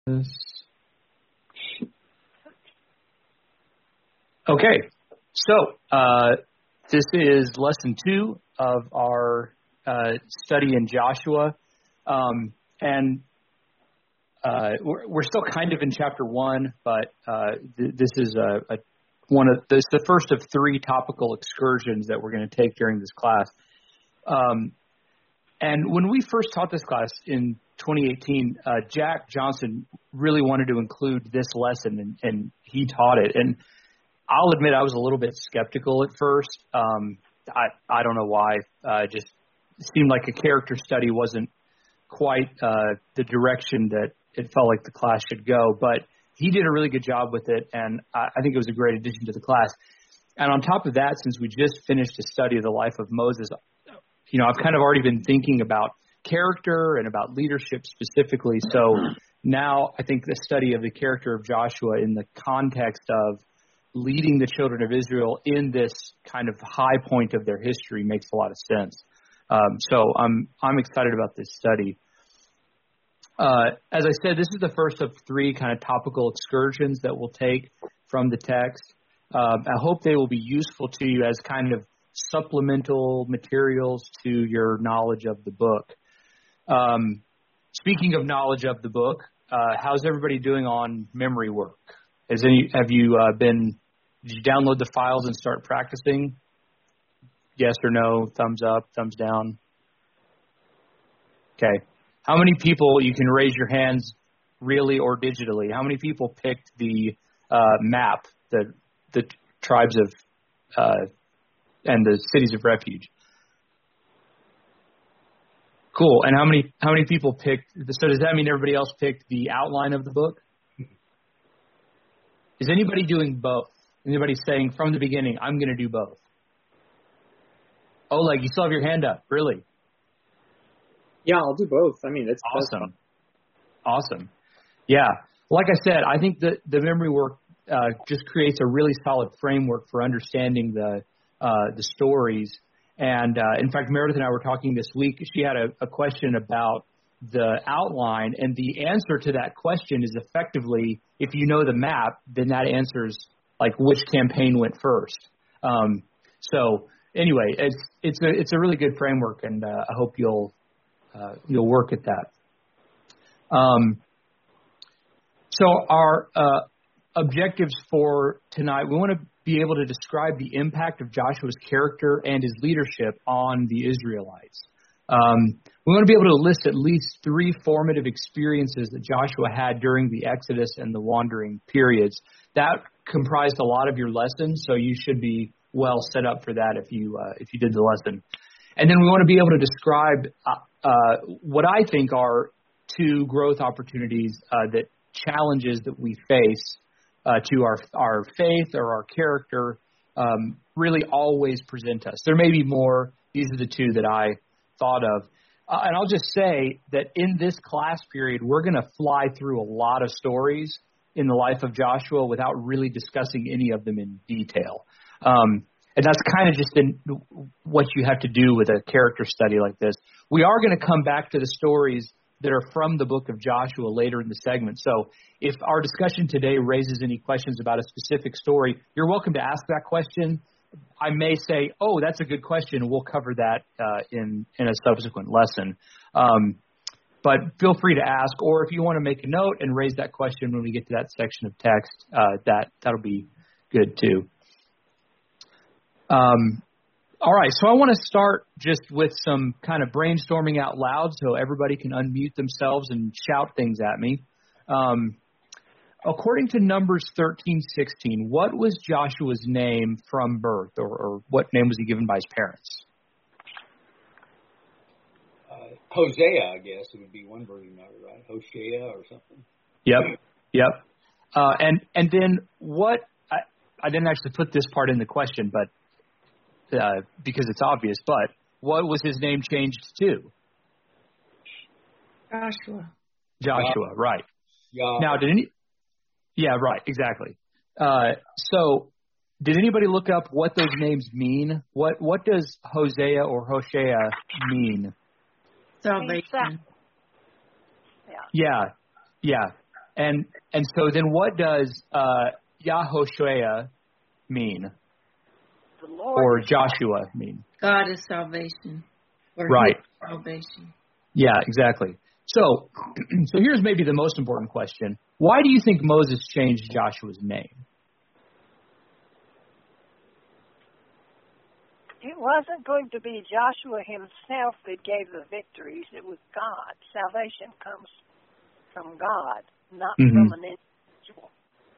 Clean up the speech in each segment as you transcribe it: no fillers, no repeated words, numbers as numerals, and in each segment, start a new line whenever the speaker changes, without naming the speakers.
Okay, so this is lesson 2 of our study in Joshua, and we're still kind of in chapter 1, but this is this the first of 3 topical excursions that we're going to take during this class. And when we first taught this class in 2018, Jack Johnson really wanted to include this lesson, and he taught it. And I'll admit I was a little bit skeptical at first. I don't know why. It just seemed like a character study wasn't quite the direction that it felt like the class should go. But he did a really good job with it, and I think it was a great addition to the class. And on top of that, since we just finished a study of the life of Moses, I've kind of already been thinking about character and about leadership specifically. So now I think the study of the character of Joshua in the context of leading the children of Israel in this kind of high point of their history makes a lot of sense. So I'm excited about this study. As I said, this is the first of 3 kind of topical excursions that we'll take from the text. I hope they will be useful to you as kind of supplemental materials to your knowledge of the book. Speaking of knowledge of the book, how's everybody doing on memory work? Did you download the files and start practicing? Yes or no? Thumbs up, thumbs down? Okay. How many people, you can raise your hands really or digitally, how many people picked the map, the tribes of and the cities of refuge? Cool. And how many people picked, so does that mean everybody else picked the outline of the book? Is anybody doing both? Anybody saying from the beginning, I'm going to do both? Oleg, you still have your hand up. Really?
Yeah, I'll do both. I mean, it's
awesome. Awesome. Yeah. Like I said, I think that the memory work just creates a really solid framework for understanding the stories. And in fact, Meredith and I were talking this week. She had a question about the outline, and the answer to that question is effectively, if you know the map, then that answers like which campaign went first. So anyway, it's a really good framework, and I hope you'll work at that. So our objectives for tonight, we want to be able to describe the impact of Joshua's character and his leadership on the Israelites. We want to be able to list at least 3 formative experiences that Joshua had during the Exodus and the wandering periods. That comprised a lot of your lesson, so you should be well set up for that if you did the lesson. And then we want to be able to describe what I think are 2 growth opportunities that challenges that we face to our faith or our character really always present us. There may be more. These are the 2 that I thought of. And I'll just say that in this class period, we're going to fly through a lot of stories in the life of Joshua without really discussing any of them in detail. And that's kind of just what you have to do with a character study like this. We are going to come back to the stories that are from the book of Joshua later in the segment. So if our discussion today raises any questions about a specific story, you're welcome to ask that question. I may say, oh, that's a good question. We'll cover that in a subsequent lesson. But feel free to ask, or if you want to make a note and raise that question when we get to that section of text, that'll be good too. All right, so I want to start just with some kind of brainstorming out loud so everybody can unmute themselves and shout things at me. According to Numbers 13:16, what was Joshua's name from birth, or what name was he given by his parents?
Hosea, I guess it would be one version of it, right? Hosea or something.
Yep. And then what? I didn't actually put this part in the question, but because it's obvious. But what was his name changed to? Joshua, right? Now, Yeah, right, exactly. So, did anybody look up what those names mean? What does Hosea or Hoshea mean?
Salvation.
Yeah. And so then what does Yahoshua mean?
The Lord
or Joshua mean?
God is salvation. Or
Right.
Salvation.
Yeah, exactly. So here's maybe the most important question. Why do you think Moses changed Joshua's name?
It wasn't going to be Joshua himself that gave the victories. It was God. Salvation comes from God, not from an individual.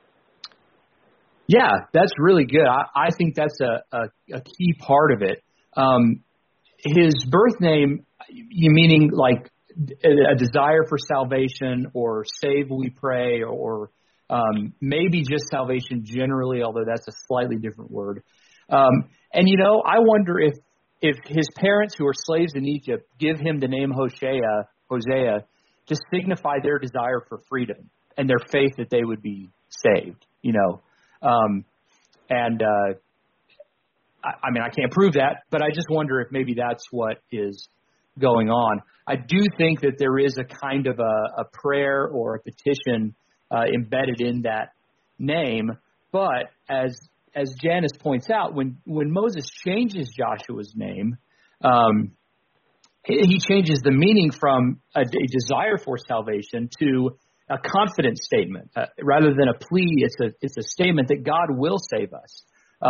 Yeah, that's really good. I think that's a key part of it. His birth name, you meaning like a desire for salvation or save we pray or maybe just salvation generally, although that's a slightly different word. And, you know, I wonder if his parents who are slaves in Egypt give him the name Hosea, to signify their desire for freedom and their faith that they would be saved, you know. I mean, I can't prove that, but I just wonder if maybe that's what is going on. I do think that there is a kind of a prayer or a petition embedded in that name, but as Janice points out, when Moses changes Joshua's name, he changes the meaning from a desire for salvation to a confident statement. Rather than a plea, it's a statement that God will save us.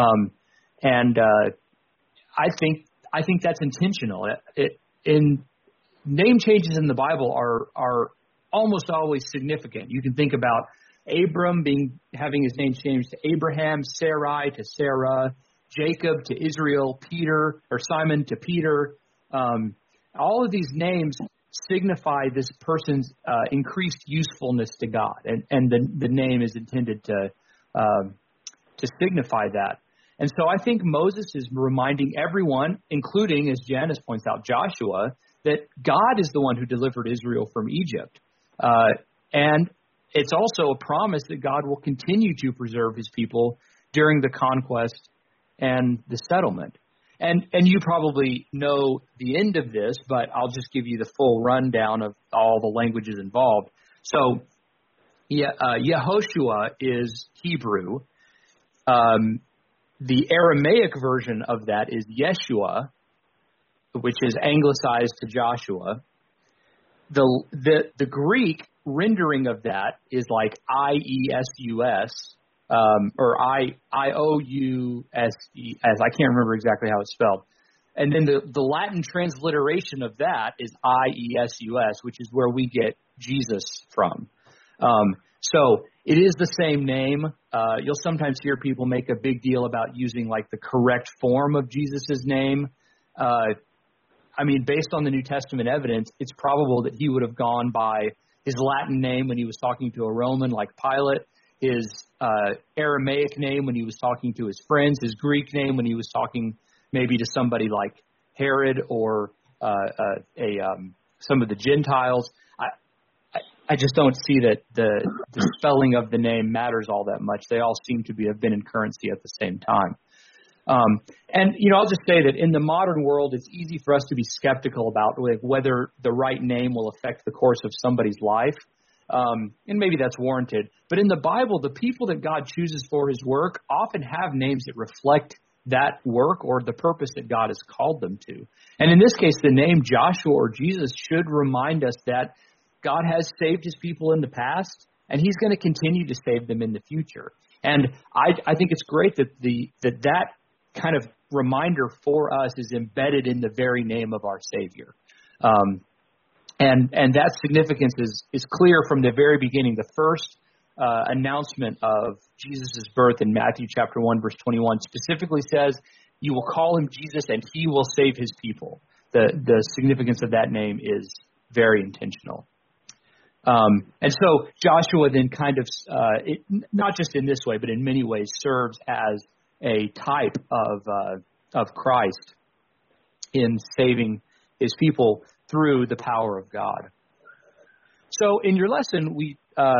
I think that's intentional. In name changes in the Bible are almost always significant. You can think about Abram having his name changed to Abraham, Sarai to Sarah, Jacob to Israel, Simon to Peter. All of these names signify this person's increased usefulness to God, and the name is intended to signify that. And so I think Moses is reminding everyone, including, as Janice points out, Joshua, that God is the one who delivered Israel from Egypt. And it's also a promise that God will continue to preserve his people during the conquest and the settlement. And you probably know the end of this, but I'll just give you the full rundown of all the languages involved. So Yehoshua is Hebrew. The Aramaic version of that is Yeshua, which is anglicized to Joshua. The Greek rendering of that is like IESUS, or IOUSES. I can't remember exactly how it's spelled. And then the Latin transliteration of that is IESUS, which is where we get Jesus from. So it is the same name. You'll sometimes hear people make a big deal about using like the correct form of Jesus's name. I mean, based on the New Testament evidence, it's probable that he would have gone by his Latin name when he was talking to a Roman like Pilate, his Aramaic name when he was talking to his friends, his Greek name when he was talking maybe to somebody like Herod or some of the Gentiles. I just don't see that the spelling of the name matters all that much. They all seem to have been in currency at the same time. And, you know, I'll just say that in the modern world, it's easy for us to be skeptical about whether the right name will affect the course of somebody's life. And maybe that's warranted. But in the Bible, the people that God chooses for his work often have names that reflect that work or the purpose that God has called them to. And in this case, the name Joshua or Jesus should remind us that God has saved his people in the past, and he's going to continue to save them in the future. And I think it's great that that kind of reminder for us is embedded in the very name of our Savior. And that significance is clear from the very beginning. The first announcement of Jesus' birth in Matthew chapter 1, verse 21 specifically says, you will call him Jesus and he will save his people. The significance of that name is very intentional. And so Joshua then kind of, not just in this way, but in many ways serves as a type of Christ in saving his people through the power of God. So in your lesson, we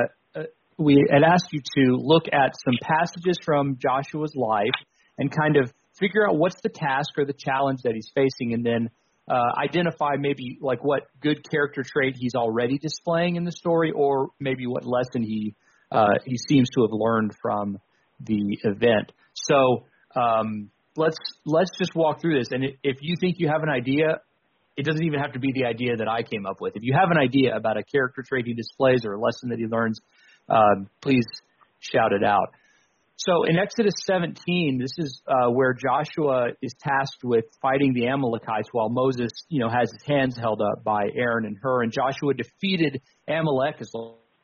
had asked you to look at some passages from Joshua's life and kind of figure out what's the task or the challenge that he's facing, and then identify maybe like what good character trait he's already displaying in the story, or maybe what lesson he seems to have learned from the event. So let's just walk through this. And if you think you have an idea, it doesn't even have to be the idea that I came up with. If you have an idea about a character trait he displays or a lesson that he learns, please shout it out. So in Exodus 17, this is where Joshua is tasked with fighting the Amalekites while Moses, has his hands held up by Aaron and Hur. And Joshua defeated Amalek as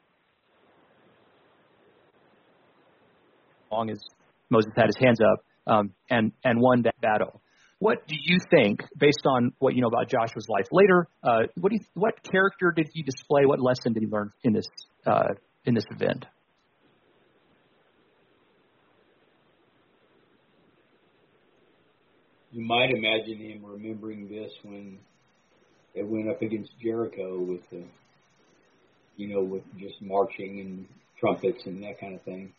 long as Moses had his hands up and won that battle. What do you think, based on what you know about Joshua's life later, what character did he display? What lesson did he learn in this event?
You might imagine him remembering this when they went up against Jericho with with just marching and trumpets and that kind of thing.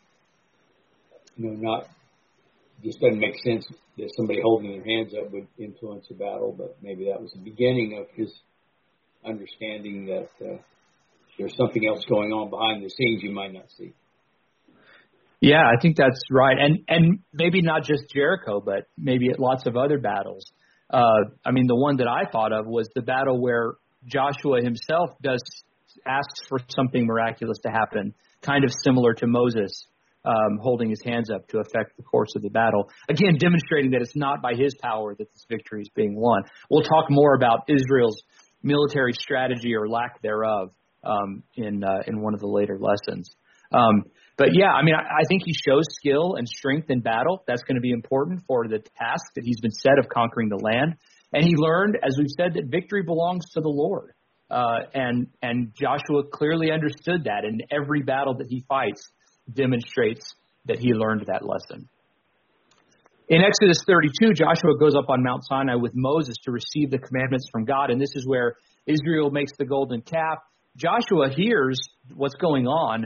Just doesn't make sense that somebody holding their hands up would influence a battle, but maybe that was the beginning of his understanding that there's something else going on behind the scenes you might not see.
Yeah, I think that's right. And maybe not just Jericho, but maybe at lots of other battles. The one that I thought of was the battle where Joshua himself asks for something miraculous to happen, kind of similar to Moses holding his hands up to affect the course of the battle. Again, demonstrating that it's not by his power that this victory is being won. We'll talk more about Israel's military strategy or lack thereof in one of the later lessons. But yeah, I think he shows skill and strength in battle. That's going to be important for the task that he's been set of conquering the land. And he learned, as we've said, that victory belongs to the Lord. And Joshua clearly understood that, and every battle that he fights demonstrates that he learned that lesson. In Exodus 32, Joshua goes up on Mount Sinai with Moses to receive the commandments from God, and this is where Israel makes the golden calf. Joshua hears what's going on,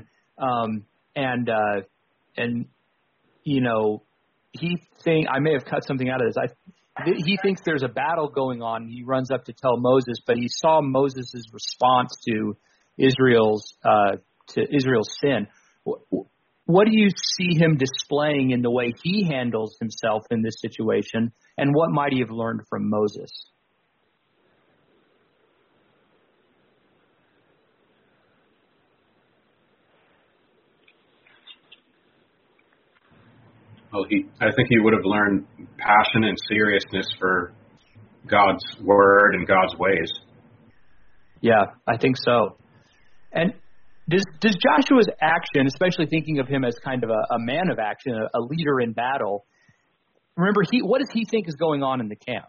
I may have cut something out of this. He thinks there's a battle going on. He runs up to tell Moses, but he saw Moses' response to Israel's sin. What do you see him displaying in the way he handles himself in this situation, and what might he have learned from Moses?
Well, I think he would have learned passion and seriousness for God's word and God's ways. Yeah,
I think so. And does Joshua's action, especially thinking of him as kind of a man of action, a leader in battle, remember, what does he think is going on in the camp?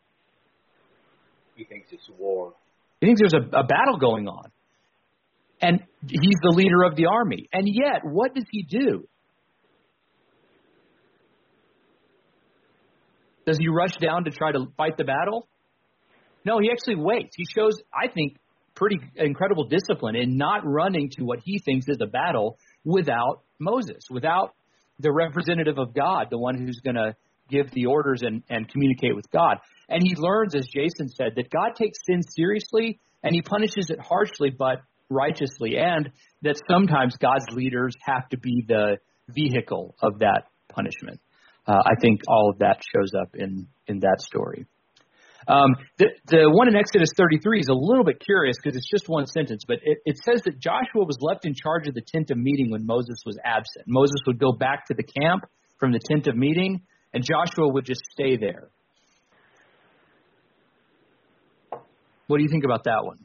He thinks it's war.
He thinks there's a battle going on. And he's the leader of the army. And yet, what does he do? Does he rush down to try to fight the battle? No, he actually waits. He shows, I think, pretty incredible discipline in not running to what he thinks is a battle without Moses, without the representative of God, the one who's going to give the orders and communicate with God. And he learns, as Jason said, that God takes sin seriously and he punishes it harshly but righteously, and that sometimes God's leaders have to be the vehicle of that punishment. I think all of that shows up in that story. The one in Exodus 33 is a little bit curious because it's just one sentence, but it says that Joshua was left in charge of the tent of meeting when Moses was absent. Moses would go back to the camp from the tent of meeting, and Joshua would just stay there. What do you think about that one?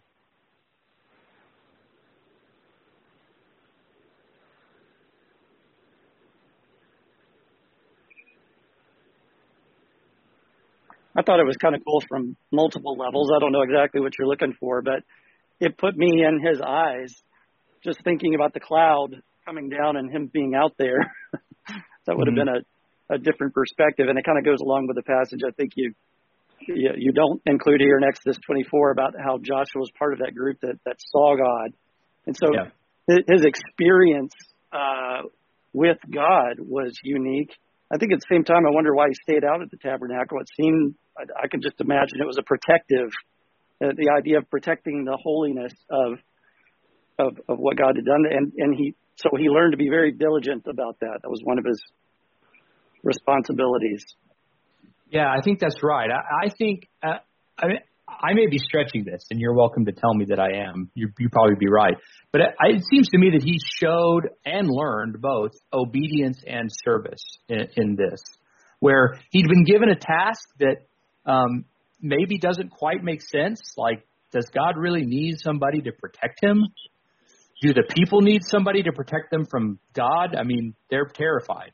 I thought it was kind of cool from multiple levels. I don't know exactly what you're looking for, but it put me in his eyes just thinking about the cloud coming down and him being out there. That would have been a different perspective, and it kind of goes along with the passage I think you don't include here in Exodus 24 about how Joshua was part of that group that saw God. And so his experience with God was unique. I think at the same time, I wonder why he stayed out at the tabernacle. It seemed I can just imagine it was a protective, the idea of protecting the holiness of what God had done. And he learned to be very diligent about that. That was one of his responsibilities.
Yeah, I think that's right. I think, I may be stretching this, and you're welcome to tell me that I am. You probably be right. But it seems to me that he showed and learned both obedience and service in this, where he'd been given a task that maybe doesn't quite make sense. Like, does God really need somebody to protect him? Do the people need somebody to protect them from God? I mean, they're terrified.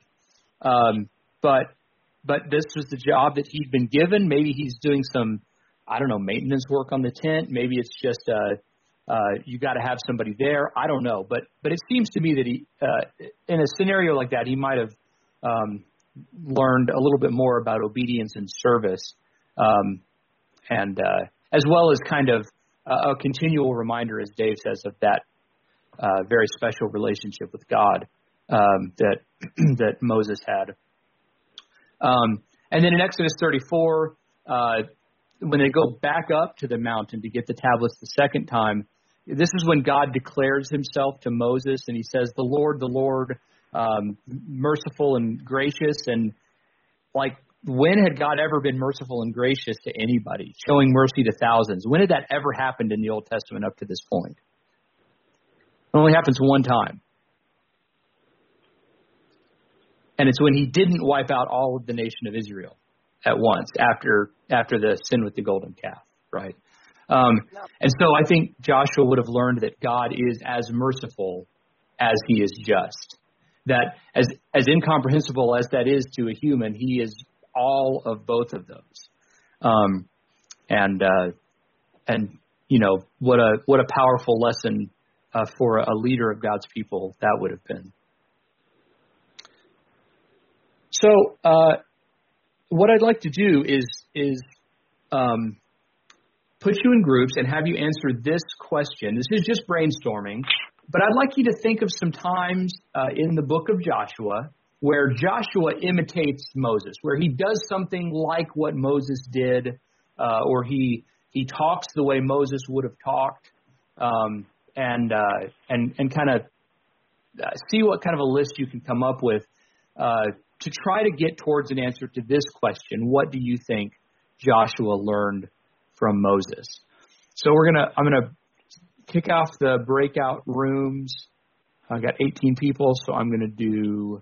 But this was the job that he'd been given. Maybe he's doing some, I don't know, maintenance work on the tent. Maybe it's just you got to have somebody there. I don't know. But it seems to me that he, in a scenario like that, he might have learned a little bit more about obedience and service, and as well as kind of a continual reminder, as Dave says, of that very special relationship with God that Moses had. And then in Exodus 34, when they go back up to the mountain to get the tablets the second time, this is when God declares himself to Moses, and he says, the Lord, merciful and gracious. And like, when had God ever been merciful and gracious to anybody, showing mercy to thousands? When had that ever happened in the Old Testament up to this point? It only happens one time. And it's when he didn't wipe out all of the nation of Israel at once after the sin with the golden calf, right? And so I think Joshua would have learned that God is as merciful as he is just. That as incomprehensible as that is to a human, he is all of both of those. And you know, what a powerful lesson for a leader of God's people that would have been. So what I'd like to do is put you in groups and have you answer this question. This is just brainstorming, but I'd like you to think of some times in the book of Joshua where Joshua imitates Moses, where he does something like what Moses did, or he talks the way Moses would have talked, and kind of see what kind of a list you can come up with to try to get towards an answer to this question: what do you think Joshua learned from Moses? So I'm gonna kick off the breakout rooms. I got 18 people, so I'm gonna do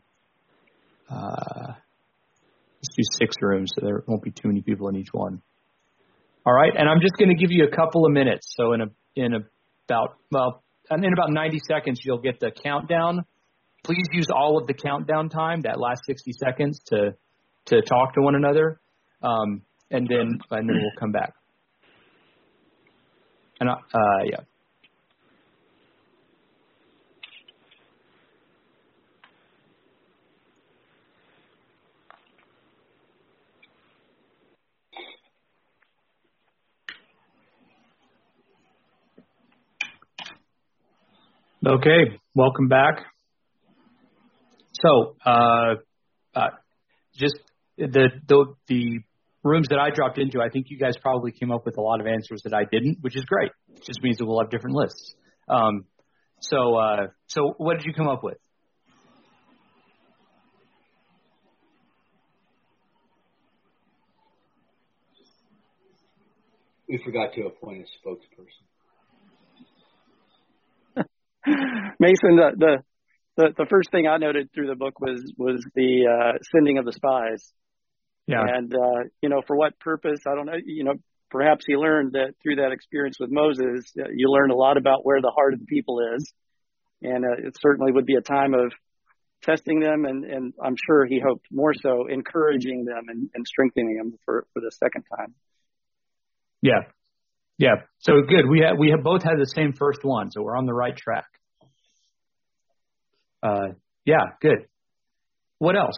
let's do 6 rooms, so there won't be too many people in each one. All right, and I'm just gonna give you a couple of minutes. So in about 90 seconds, you'll get the countdown. Please use all of the countdown time, that last 60 seconds, to talk to one another, and then we'll come back. And yeah. Okay, welcome back. So, just the rooms that I dropped into, I think you guys probably came up with a lot of answers that I didn't, which is great. It just means that we'll have different lists. So what did you come up with?
We forgot to appoint a spokesperson.
Mason, the first thing I noted through the book was the sending of the spies.
Yeah.
And, for what purpose? I don't know. Perhaps he learned that through that experience with Moses, you learn a lot about where the heart of the people is. And it certainly would be a time of testing them. And I'm sure he hoped more so encouraging them and strengthening them for the second time.
Yeah. Yeah. So good. We have both had the same first one, so we're on the right track. Yeah, good. What else?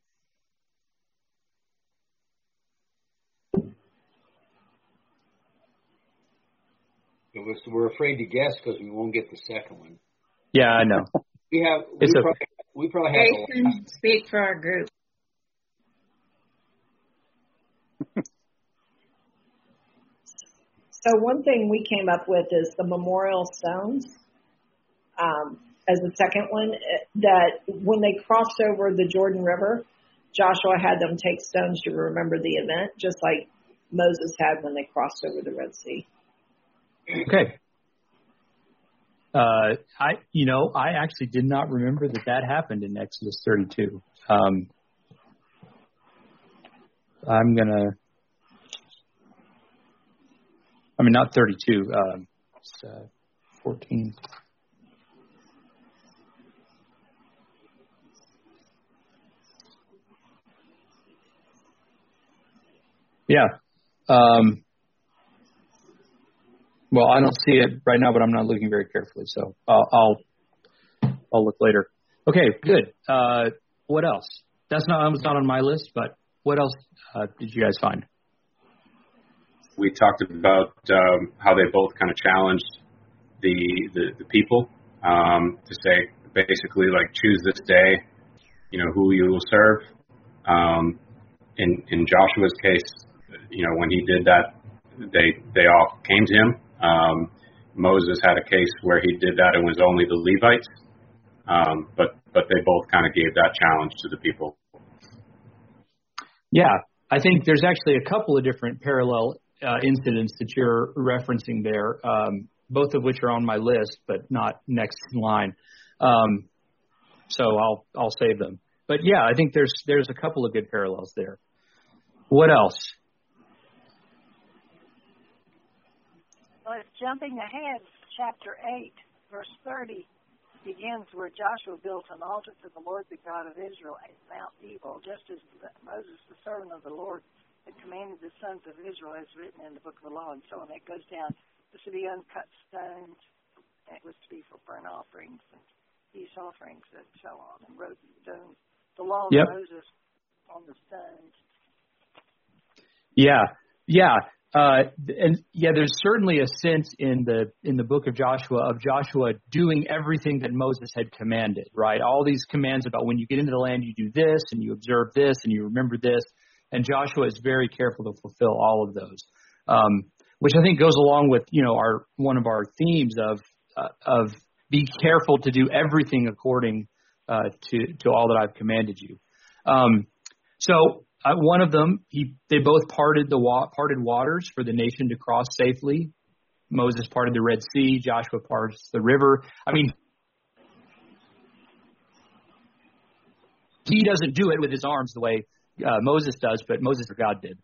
We're afraid to guess because we won't get the second one.
Yeah, I know.
We probably have.
Jason, speak for our group.
So one thing we came up with is the memorial stones as the second one, that when they crossed over the Jordan River, Joshua had them take stones to remember the event, just like Moses had when they crossed over the Red Sea.
Okay. I actually did not remember that happened in Exodus 32. Not 32, 14. Yeah. Well, I don't see it right now, but I'm not looking very carefully, so I'll look later. Okay, good. What else? That was not on my list, but what else did you guys find?
We talked about how they both kind of challenged the people to say basically like choose this day, who you will serve. In Joshua's case, when he did that, they all came to him. Moses had a case where he did that and was only the Levites, but they both kind of gave that challenge to the people.
Yeah, I think there's actually a couple of different parallel incidents that you're referencing there, both of which are on my list, but not next in line. So I'll save them. But yeah, I think there's a couple of good parallels there. What else?
Well, it's jumping ahead. Chapter 8, verse 30 begins where Joshua built an altar to the Lord, the God of Israel, at Mount Ebal, just as Moses, the servant of the Lord, had commanded the sons of Israel, as written in the book of the law, and so on. It goes down. This would be uncut stones. It was to be for burnt offerings and peace offerings and so on, and wrote down the law of Moses on the stones.
Yeah. There's certainly a sense in the book of Joshua doing everything that Moses had commanded, right? All these commands about when you get into the land, you do this and you observe this and you remember this. And Joshua is very careful to fulfill all of those, which I think goes along with, one of our themes of be careful to do everything according to all that I've commanded you. One of them, they both parted waters for the nation to cross safely. Moses parted the Red Sea. Joshua parts the river. He doesn't do it with his arms the way Moses does, but Moses or God did.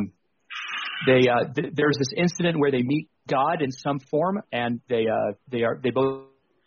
There's this incident where they meet God in some form, and they both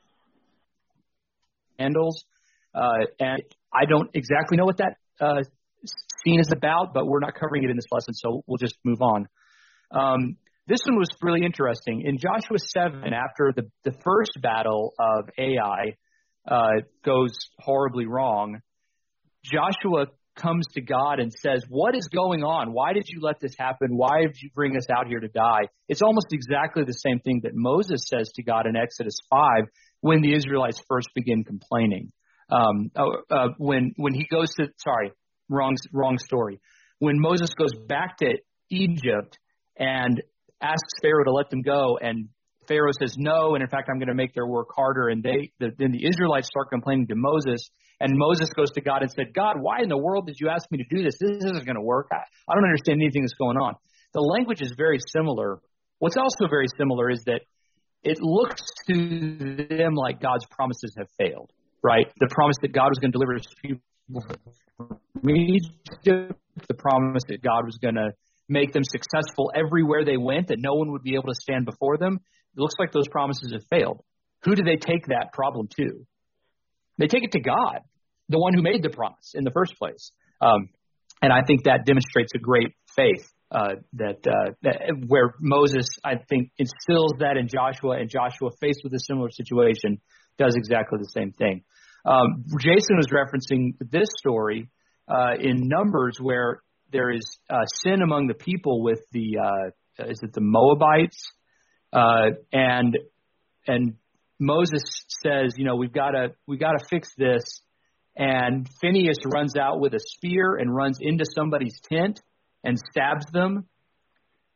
handles. And I don't exactly know what that scene is about, but we're not covering it in this lesson, so we'll just move on. This one was really interesting. In Joshua 7, after the first battle of Ai goes horribly wrong, Joshua comes to God and says, what is going on? Why did you let this happen? Why did you bring us out here to die? It's almost exactly the same thing that Moses says to God in Exodus 5 when the Israelites first begin complaining. When he goes to, wrong story. When Moses goes back to Egypt and asks Pharaoh to let them go, and Pharaoh says no, and in fact I'm going to make their work harder, and then the Israelites start complaining to Moses, and Moses goes to God and said, God, why in the world did you ask me to do this? This isn't going to work. I don't understand anything that's going on. The language is very similar. What's also very similar is that it looks to them like God's promises have failed, right? The promise that God was going to deliver his people from Egypt, the promise that God was going to make them successful everywhere they went, that no one would be able to stand before them. It looks like those promises have failed. Who do they take that problem to? They take it to God, the one who made the promise in the first place. And I think that demonstrates a great faith that where Moses, I think, instills that in Joshua, and Joshua, faced with a similar situation, does exactly the same thing. Jason was referencing this story in Numbers, where there is sin among the people with the Moabites, and Moses says, we've got to fix this, and Phinehas runs out with a spear and runs into somebody's tent and stabs them.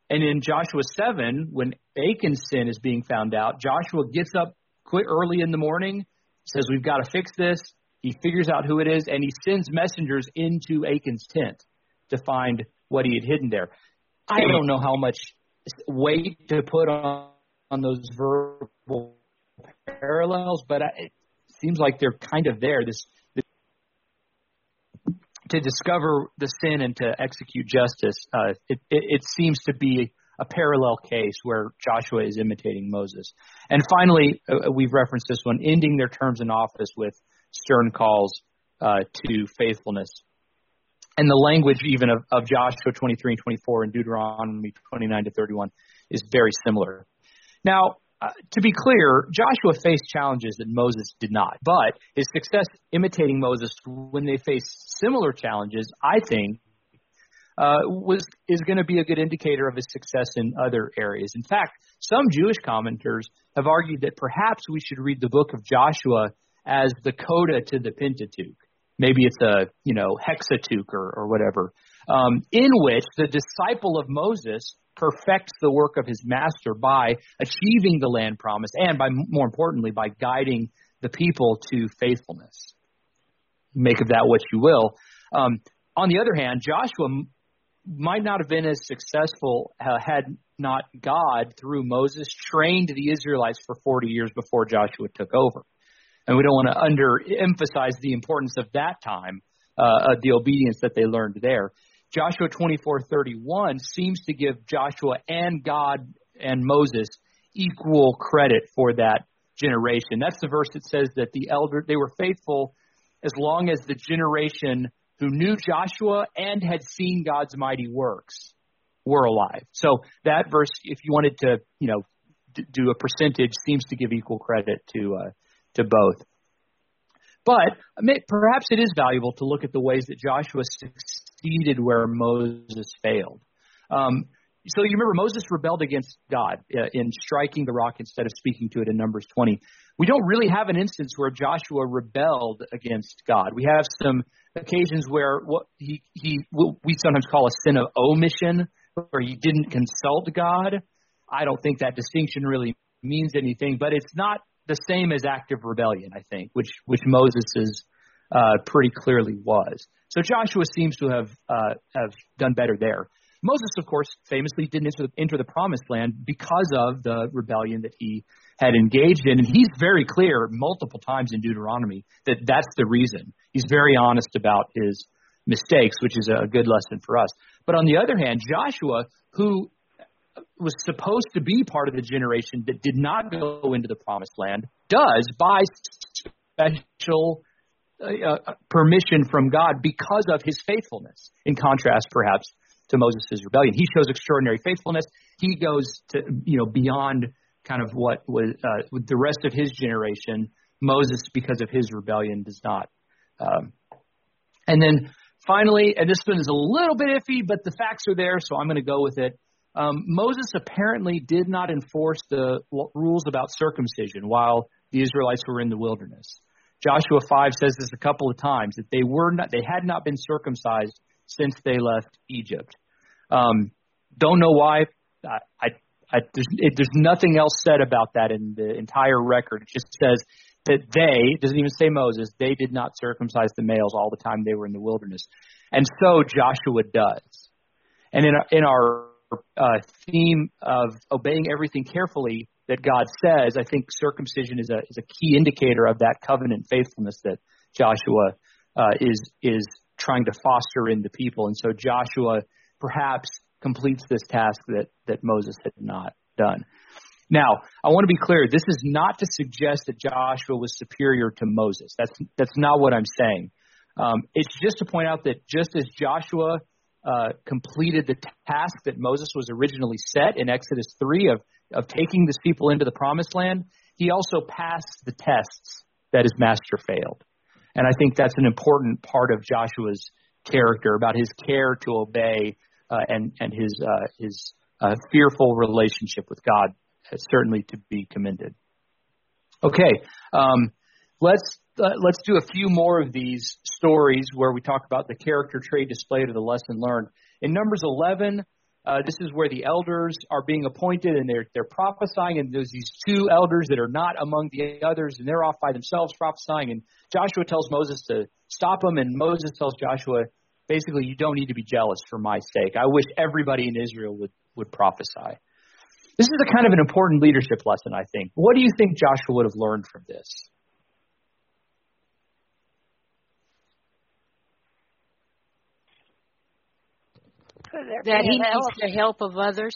And in Joshua 7, when Achan's sin is being found out, Joshua gets up quick early in the morning, says, we've got to fix this. He figures out who it is, and he sends messengers into Achan's tent to find what he had hidden there. I don't know how much weight to put on those verbal parallels, but it seems like they're kind of there. This to discover the sin and to execute justice, it seems to be a parallel case where Joshua is imitating Moses. And finally, we've referenced this one, ending their terms in office with stern calls to faithfulness. And the language even of Joshua 23 and 24 and Deuteronomy 29 to 31 is very similar. Now, to be clear, Joshua faced challenges that Moses did not, but his success imitating Moses when they faced similar challenges, I think, is going to be a good indicator of his success in other areas. In fact, some Jewish commenters have argued that perhaps we should read the book of Joshua as the coda to the Pentateuch. Maybe it's a, Hexateuch or whatever, in which the disciple of Moses perfects the work of his master by achieving the land promise and more importantly, by guiding the people to faithfulness. Make of that what you will. On the other hand, Joshua might not have been as successful had not God, through Moses, trained the Israelites for 40 years before Joshua took over. And we don't want to underemphasize the importance of that time, the obedience that they learned there. Joshua 24:31 seems to give Joshua and God and Moses equal credit for that generation. That's the verse that says that they were faithful as long as the generation who knew Joshua and had seen God's mighty works were alive. So that verse, if you wanted to, do a percentage, seems to give equal credit to both. But perhaps it is valuable to look at the ways that Joshua succeeded where Moses failed. So you remember Moses rebelled against God in striking the rock instead of speaking to it in Numbers 20. We don't really have an instance where Joshua rebelled against God. We have some occasions where we sometimes call a sin of omission, where he didn't consult God. I don't think that distinction really means anything, but it's not the same as active rebellion, I think, which Moses pretty clearly was. So Joshua seems to have done better there. Moses, of course, famously didn't enter the promised land because of the rebellion that he had engaged in. And he's very clear multiple times in Deuteronomy that that's the reason. He's very honest about his mistakes, which is a good lesson for us. But on the other hand, Joshua, who was supposed to be part of the generation that did not go into the promised land, does by special permission from God because of his faithfulness, in contrast perhaps to Moses' rebellion. He shows extraordinary faithfulness. He goes to beyond kind of what was with the rest of his generation. Moses, because of his rebellion, does not. And then finally, and this one is a little bit iffy, but the facts are there, so I'm going to go with it. Moses apparently did not enforce the rules about circumcision while the Israelites were in the wilderness. Joshua 5 says this a couple of times, that they had not been circumcised since they left Egypt. Don't know why. There's nothing else said about that in the entire record. It just says that it doesn't even say Moses, they did not circumcise the males all the time they were in the wilderness. And so Joshua does. And in our theme of obeying everything carefully that God says, I think circumcision is a key indicator of that covenant faithfulness that Joshua is trying to foster in the people. And so Joshua perhaps completes this task that Moses had not done. Now, I want to be clear. This is not to suggest that Joshua was superior to Moses. That's not what I'm saying. It's just to point out that just as Joshua completed the task that Moses was originally set in Exodus 3 of taking this people into the promised land, he also passed the tests that his master failed. And I think that's an important part of Joshua's character, about his care to obey and his fearful relationship with God, certainly to be commended. Okay, let's do a few more of these stories where we talk about the character trait displayed or the lesson learned. In Numbers 11, This is where the elders are being appointed, and they're prophesying, and there's these two elders that are not among the others, and they're off by themselves prophesying. And Joshua tells Moses to stop them, and Moses tells Joshua, basically, you don't need to be jealous for my sake. I wish everybody in Israel would prophesy. This is a kind of an important leadership lesson, I think. What do you think Joshua would have learned from this?
That he needs the help of others.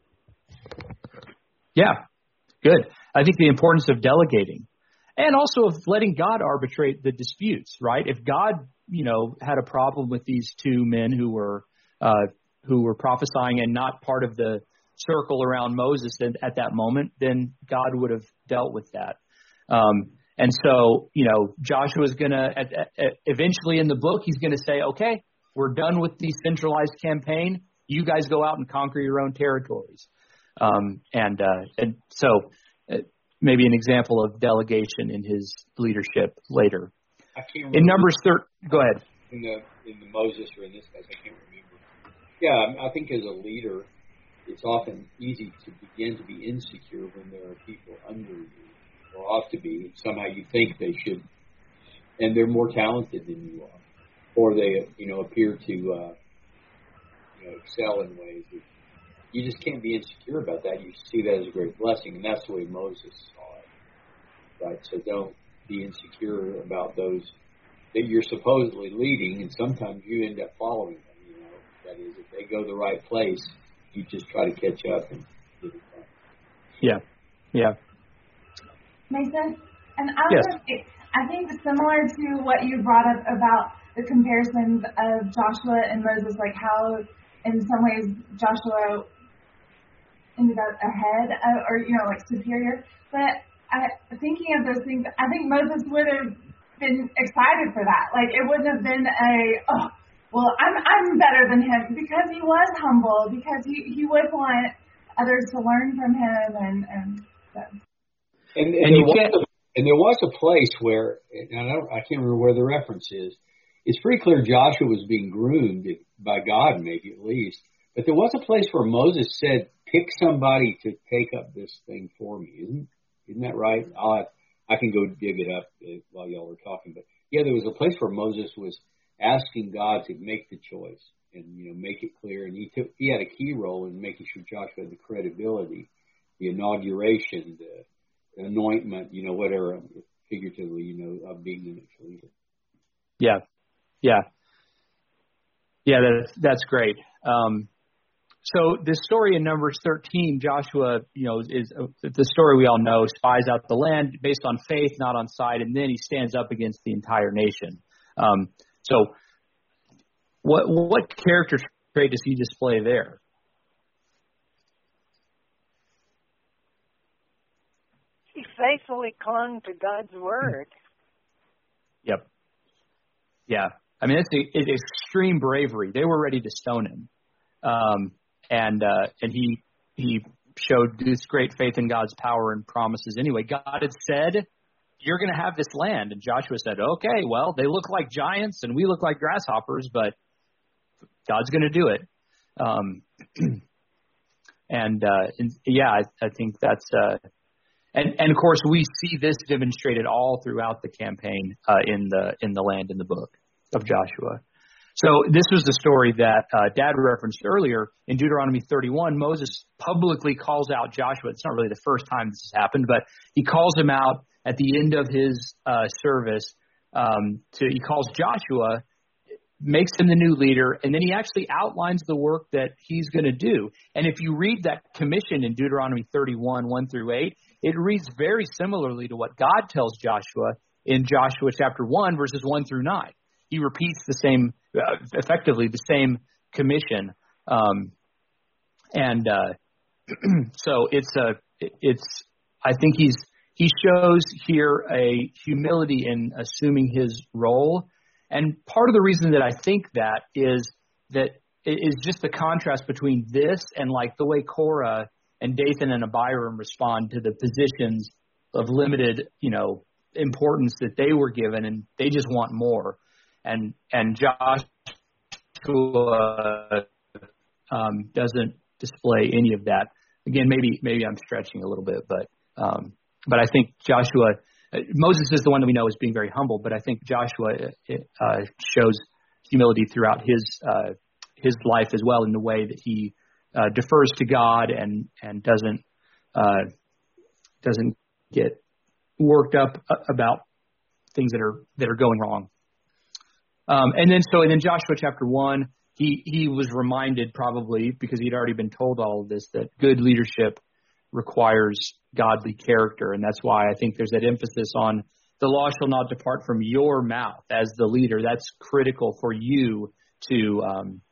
Yeah, good. I think the importance of delegating and also of letting God arbitrate the disputes, right? If God, had a problem with these two men who were prophesying and not part of the circle around Moses at that moment, then God would have dealt with that. And so, Joshua is going to, eventually in the book, he's going to say, okay, we're done with the centralized campaign. You guys go out and conquer your own territories. And so maybe an example of delegation in his leadership later.
I can't remember.
In Numbers 13, go ahead.
In the Moses or in this case, I can't remember. Yeah, I think as a leader, it's often easy to begin to be insecure when there are people under you, or ought to be. Somehow you think they should, and they're more talented than you are, or they, appear to, excel in ways that you just can't be insecure about that. You see that as a great blessing, and that's the way Moses saw it, right? So don't be insecure about those that you're supposedly leading, and sometimes you end up following them. That is, if they go the right place, you just try to catch up and get it done.
Yeah.
Mason, and
yes.
I think similar to what you brought up about the comparisons of Joshua and Moses, like how in some ways Joshua ended up ahead or superior. But thinking of those things, I think Moses would have been excited for that. Like it wouldn't have been I'm better than him, because he was humble, because he would want others to learn from him, and so.
And there was a place where, and I can't remember where the reference is. It's pretty clear Joshua was being groomed by God, maybe at least. But there was a place where Moses said, "Pick somebody to take up this thing for me." Isn't that right? I can go dig it up while y'all were talking. But yeah, there was a place where Moses was asking God to make the choice and make it clear. And he had a key role in making sure Joshua had the credibility, the inauguration, the anointment, whatever, figuratively, of being the next leader.
Yeah, that's great. So this story in Numbers 13, Joshua, is the story we all know, spies out the land based on faith, not on sight, and then he stands up against the entire nation. So what character trait does he display there?
He faithfully clung to God's word.
Yep. Yeah. I mean, it's extreme bravery. They were ready to stone him. And he showed this great faith in God's power and promises anyway. God had said, you're going to have this land. And Joshua said, okay, well, they look like giants and we look like grasshoppers, but God's going to do it. I think that's, and of course we see this demonstrated all throughout the campaign, in the land in the book of Joshua. So this was the story that Dad referenced earlier in Deuteronomy 31. Moses publicly calls out Joshua. It's not really the first time this has happened, but he calls him out at the end of his service. He calls Joshua, makes him the new leader, and then he actually outlines the work that he's going to do. And if you read that commission in Deuteronomy 31, 1 through 8, it reads very similarly to what God tells Joshua in Joshua chapter 1, verses 1 through 9. He repeats the same, effectively the same commission. So I think he shows here a humility in assuming his role. And part of the reason that I think that is just the contrast between this and like the way Korah and Dathan and Abiram respond to the positions of limited, importance that they were given, and they just want more. And Joshua doesn't display any of that. Again, maybe I'm stretching a little bit, but I think Joshua, Moses is the one that we know as being very humble, but I think Joshua shows humility throughout his life as well, in the way that he defers to God and doesn't get worked up about things that are going wrong. And then Joshua chapter 1, he was reminded, probably because he'd already been told all of this, that good leadership requires godly character. And that's why I think there's that emphasis on the law shall not depart from your mouth as the leader. That's critical for you to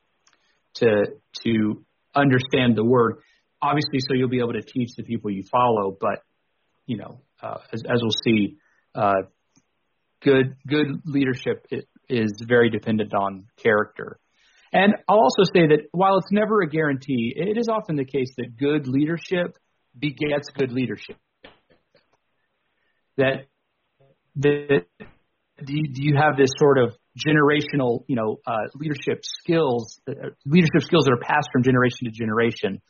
understand the word, obviously, so you'll be able to teach the people you follow. But, as we'll see, good leadership is very dependent on character. And I'll also say that while it's never a guarantee, it is often the case that good leadership begets good leadership. That you have this sort of generational, leadership skills that are passed from generation to generation.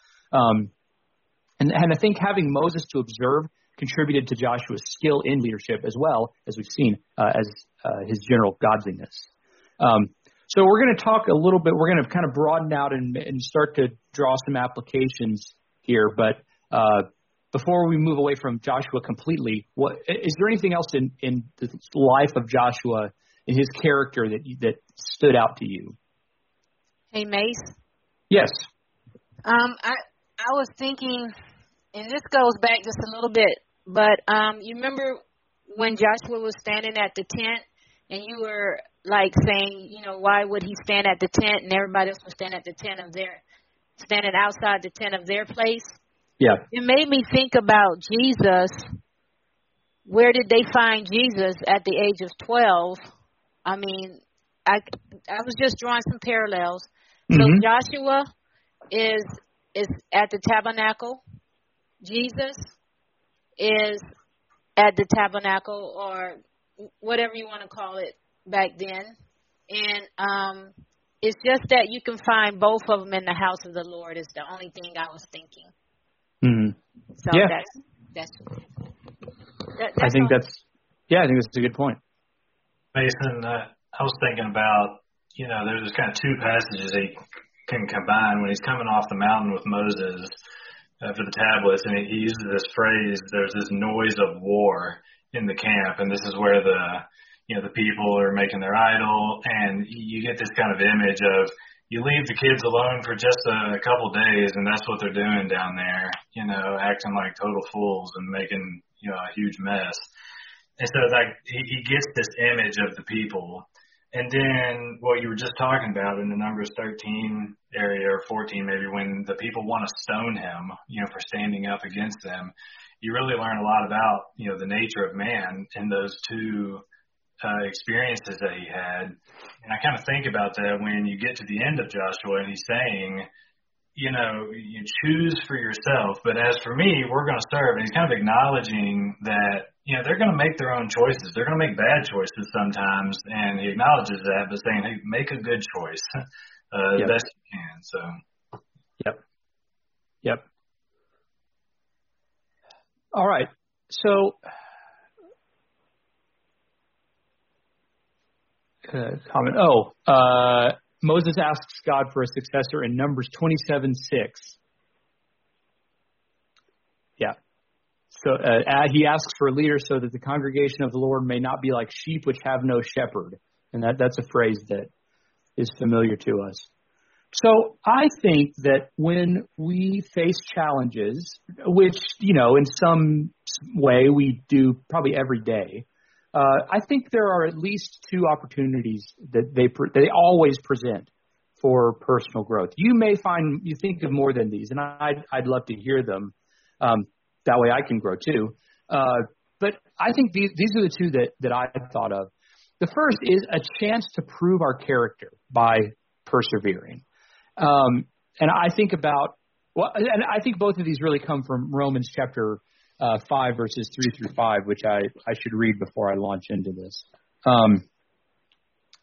And I think having Moses to observe contributed to Joshua's skill in leadership as well, as we've seen, as his general godliness. So we're going to talk a little bit. We're going to kind of broaden out and start to draw some applications here. But before we move away from Joshua completely, is there anything else in the life of Joshua, in his character, that stood out to you?
Hey, Mace.
Yes.
I was thinking, and this goes back just a little bit, but you remember when Joshua was standing at the tent, and you were like saying, why would he stand at the tent, and everybody else was standing outside the tent of their place?
Yeah.
It made me think about Jesus. Where did they find Jesus at the age of 12? I mean, I was just drawing some parallels. So Joshua is at the tabernacle. Jesus is at the tabernacle, or whatever you want to call it back then. And it's just that you can find both of them in the house of the Lord is the only thing I was thinking.
Mm-hmm.
So
yeah.
that's
I think that's a good point.
Mason, I was thinking about, there's this kind of two passages he can combine when he's coming off the mountain with Moses for the tablets, and he uses this phrase, there's this noise of war in the camp, and this is where the people are making their idol, and you get this kind of image of, you leave the kids alone for just a couple days, and that's what they're doing down there, acting like total fools and making, a huge mess. And so he gets this image of the people. And then what you were just talking about in the Numbers 13 area, or 14 maybe, when the people want to stone him, for standing up against them, you really learn a lot about, the nature of man in those two experiences that he had. And I kind of think about that when you get to the end of Joshua and he's saying, you choose for yourself, but as for me, we're going to serve. And he's kind of acknowledging that, they're going to make their own choices. They're going to make bad choices sometimes, and he acknowledges that, but saying, hey, make a good choice the best you can. So.
Yep. All right. So, comment. Moses asks God for a successor in Numbers 27:6. Yeah. So he asks for a leader so that the congregation of the Lord may not be like sheep which have no shepherd. And that's a phrase that is familiar to us. So I think that when we face challenges, which, in some way we do probably every day, I think there are at least two opportunities that they always present for personal growth. You may find you think of more than these, and I'd love to hear them. That way I can grow too. But I think these are the two that I thought of. The first is a chance to prove our character by persevering. And I think about and I think both of these really come from Romans chapter 5 verses 3-5, which I should read before I launch into this.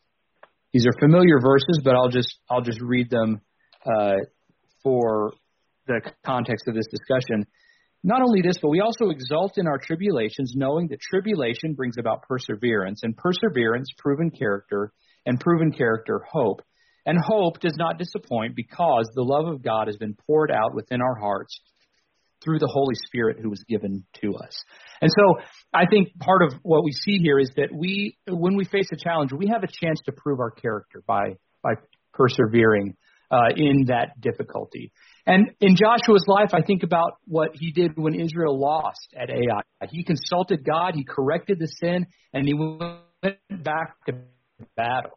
These are familiar verses, but I'll just read them for the context of this discussion. Not only this, but we also exult in our tribulations, knowing that tribulation brings about perseverance, and perseverance, proven character, and proven character, hope. And hope does not disappoint, because the love of God has been poured out within our hearts through the Holy Spirit who was given to us. And so I think part of what we see here is that when we face a challenge, we have a chance to prove our character by persevering in that difficulty. And in Joshua's life, I think about what he did when Israel lost at Ai. He consulted God, he corrected the sin, and he went back to battle.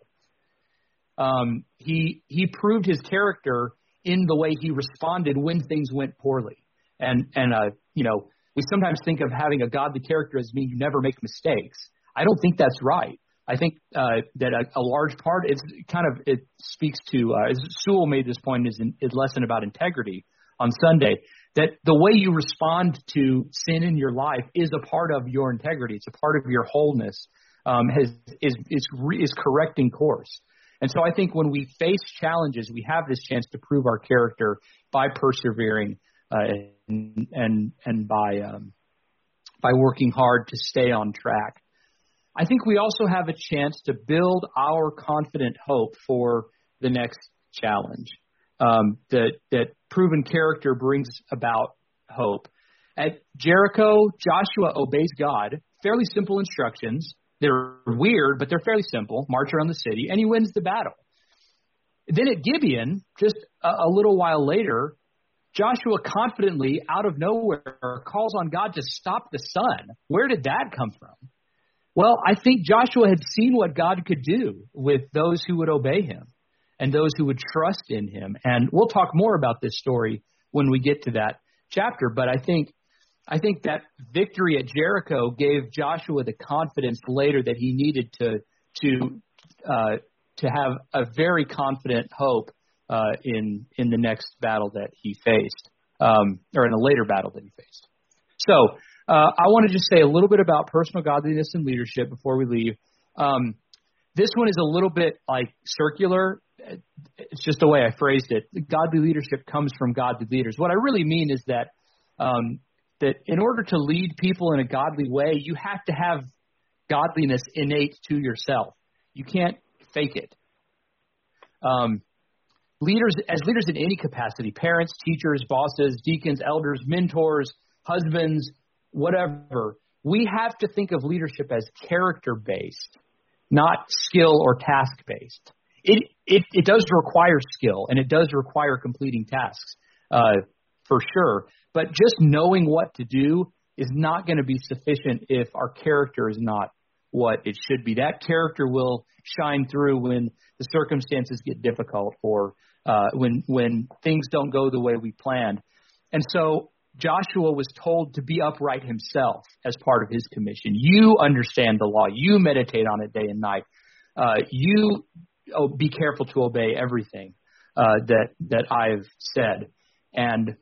He proved his character in the way he responded when things went poorly. And we sometimes think of having a godly character as meaning you never make mistakes. I don't think that's right. I think that a large part it speaks to as Sewell made this point in his lesson about integrity on Sunday, that the way you respond to sin in your life is a part of your integrity. It's a part of your wholeness. Is correcting course. And so I think when we face challenges, we have this chance to prove our character by persevering and by working hard to stay on track. I think we also have a chance to build our confident hope for the next challenge. That proven character brings about hope. At Jericho, Joshua obeys God. Fairly simple instructions. They're weird, but they're fairly simple. March around the city, and he wins the battle. Then at Gibeon, just a little while later, Joshua confidently, out of nowhere, calls on God to stop the sun. Where did that come from? Well, I think Joshua had seen what God could do with those who would obey him and those who would trust in him. And we'll talk more about this story when we get to that chapter. But I think that victory at Jericho gave Joshua the confidence later that he needed to have a very confident hope in the next battle that he faced, or in a later battle that he faced. So I want to just say a little bit about personal godliness and leadership before we leave. This one is a little bit like circular. It's just the way I phrased it. Godly leadership comes from godly leaders. What I really mean is that that in order to lead people in a godly way, you have to have godliness innate to yourself. You can't fake it. Leaders in any capacity, parents, teachers, bosses, deacons, elders, mentors, husbands, whatever, we have to think of leadership as character-based, not skill or task-based. It does require skill, and it does require completing tasks, for sure. But just knowing what to do is not going to be sufficient if our character is not what it should be. That character will shine through when the circumstances get difficult or when things don't go the way we planned. And so Joshua was told to be upright himself as part of his commission. You understand the law. You meditate on it day and night. You be careful to obey everything that I've said. And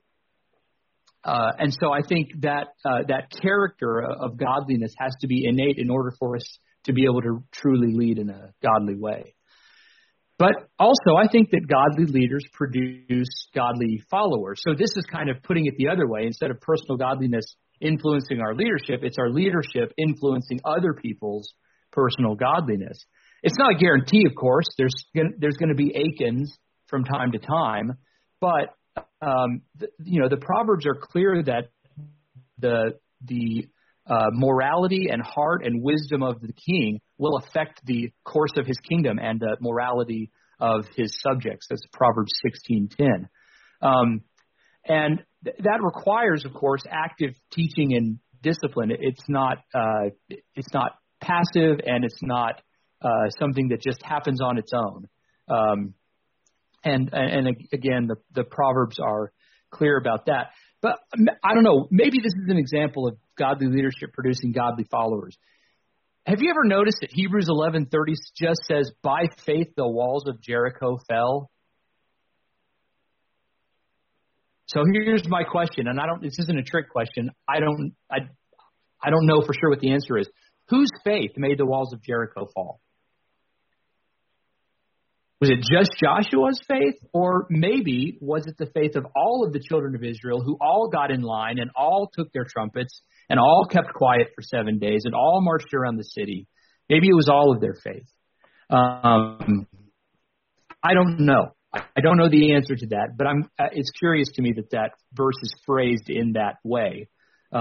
so I think that that character of godliness has to be innate in order for us to be able to truly lead in a godly way. But also, I think that godly leaders produce godly followers. So this is kind of putting it the other way. Instead of personal godliness influencing our leadership, it's our leadership influencing other people's personal godliness. It's not a guarantee, of course. There's going to be Achans from time to time, but the Proverbs are clear that the morality and heart and wisdom of the king will affect the course of his kingdom and the morality of his subjects. That's Proverbs 16:10. And that requires, of course, active teaching and discipline. It's not passive, and it's not something that just happens on its own. And again, the Proverbs are clear about that. But I don't know, maybe this is an example of godly leadership producing godly followers. Have you ever noticed that Hebrews 11:30 just says, by faith the walls of Jericho fell? So here's my question, and this isn't a trick question. I don't know for sure what the answer is. Whose faith made the walls of Jericho fall? Was it just Joshua's faith, or maybe was it the faith of all of the children of Israel who all got in line and all took their trumpets and all kept quiet for 7 days and all marched around the city? Maybe it was all of their faith. I don't know. I don't know the answer to that, but it's curious to me that verse is phrased in that way.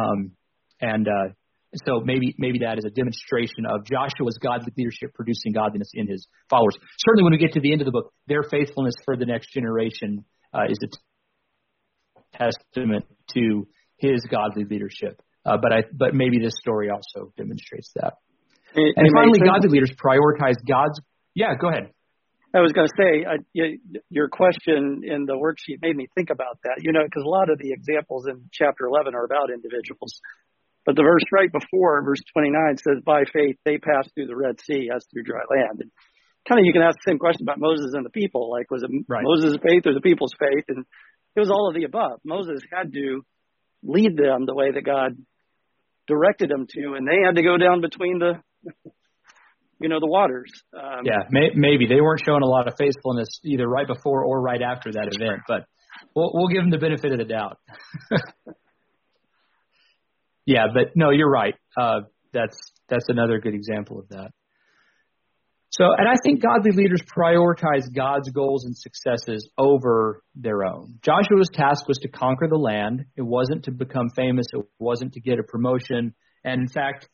So maybe that is a demonstration of Joshua's godly leadership producing godliness in his followers. Certainly when we get to the end of the book, their faithfulness for the next generation is a testament to his godly leadership. But maybe this story also demonstrates that. And finally, godly leaders prioritize God's... Yeah, go ahead.
I was going to say, your question in the worksheet made me think about that, because a lot of the examples in chapter 11 are about individuals. But the verse right before, verse 29, says, by faith they passed through the Red Sea as through dry land. And kind of you can ask the same question about Moses and the people. Like, was it Moses' faith or the people's faith? And it was all of the above. Moses had to lead them the way that God directed them to, and they had to go down between the waters.
Maybe. They weren't showing a lot of faithfulness either right before or right after that event, but we'll give them the benefit of the doubt. Yeah, but no, you're right. That's another good example of that. So, and I think godly leaders prioritize God's goals and successes over their own. Joshua's task was to conquer the land. It wasn't to become famous. It wasn't to get a promotion. And in fact,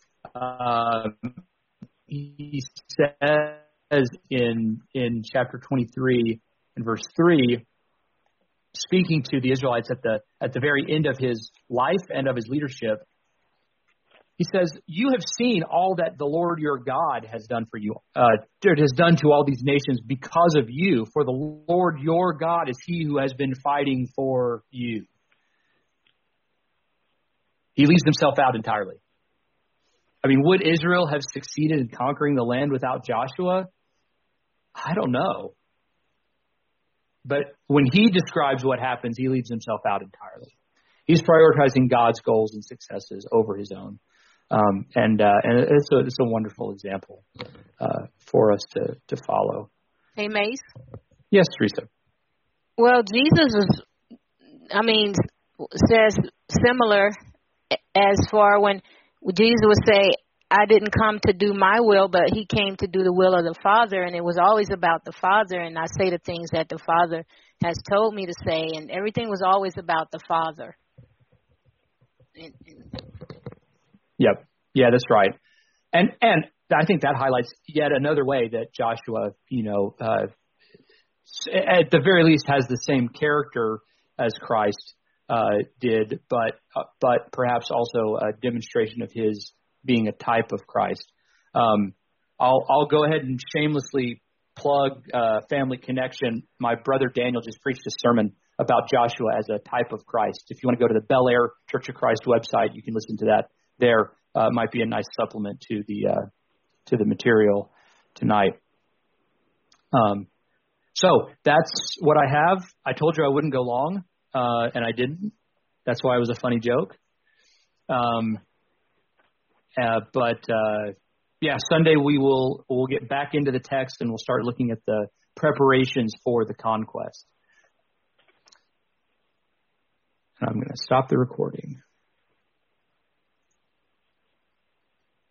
he says in chapter 23 and verse 3, speaking to the Israelites at the very end of his life and of his leadership, he says, you have seen all that the Lord your God has done for you, has done to all these nations because of you. For the Lord your God is he who has been fighting for you. He leaves himself out entirely. I mean, would Israel have succeeded in conquering the land without Joshua? I don't know. But when he describes what happens, he leaves himself out entirely. He's prioritizing God's goals and successes over his own. And it's a wonderful example for us to follow.
Hey, Mace?
Yes, Teresa.
Well, Jesus says similar as far when Jesus would say, I didn't come to do my will, but he came to do the will of the Father, and it was always about the Father, and I say the things that the Father has told me to say, and everything was always about the Father.
Yep. Yeah, that's right. And I think that highlights yet another way that Joshua, at the very least has the same character as Christ did, but perhaps also a demonstration of his being a type of Christ. I'll go ahead and shamelessly plug Family Connection. My brother Daniel just preached a sermon about Joshua as a type of Christ. If you want to go to the Bel Air Church of Christ website, you can listen to that there. Might be a nice supplement to the material tonight. So that's what I have. I told you I wouldn't go long, and I didn't. That's why it was a funny joke. Sunday we'll get back into the text and we'll start looking at the preparations for the conquest. I'm going to stop the recording.